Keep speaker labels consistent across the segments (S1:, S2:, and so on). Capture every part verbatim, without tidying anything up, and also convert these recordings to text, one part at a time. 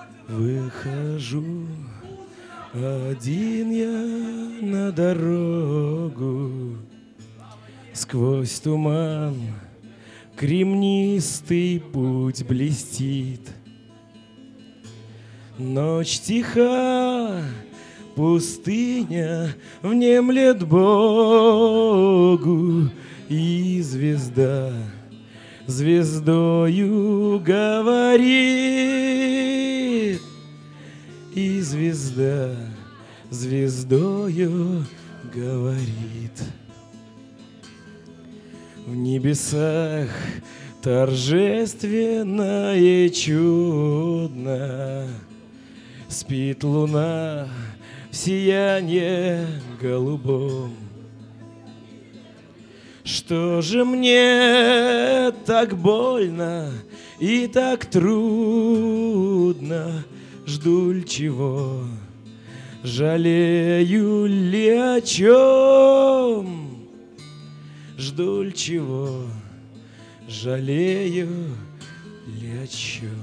S1: Выхожу один я на дорогу, сквозь туман кремнистый путь блестит. Ночь тиха, пустыня внемлет Богу, и звезда звездою говорит, и звезда звездою говорит. В небесах торжественно и чудно спит луна в сиянье голубом. Что же мне так больно и так трудно? Жду ль чего? Жалею ли о чем? Жду ль чего? Жалею ли о чем?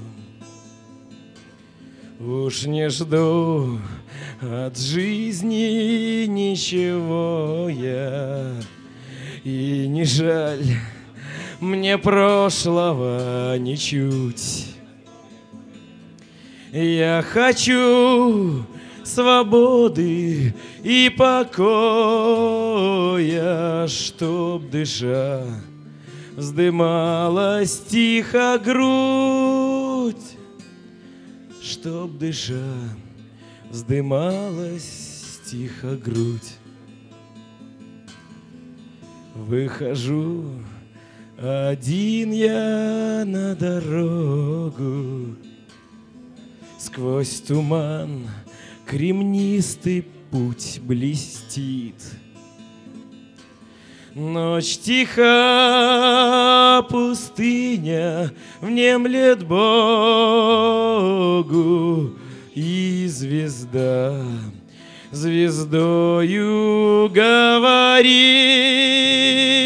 S1: Уж не жду от жизни ничего я, и не жаль мне прошлого ничуть. Я хочу свободы и покоя, чтоб дыша вздымалась тихо грудь, чтоб дыша вздымалась тихо грудь. Выхожу один я на дорогу, сквозь туман кремнистый путь блестит. Ночь тиха, пустыня внемлет Богу, и звезда звездою говорит.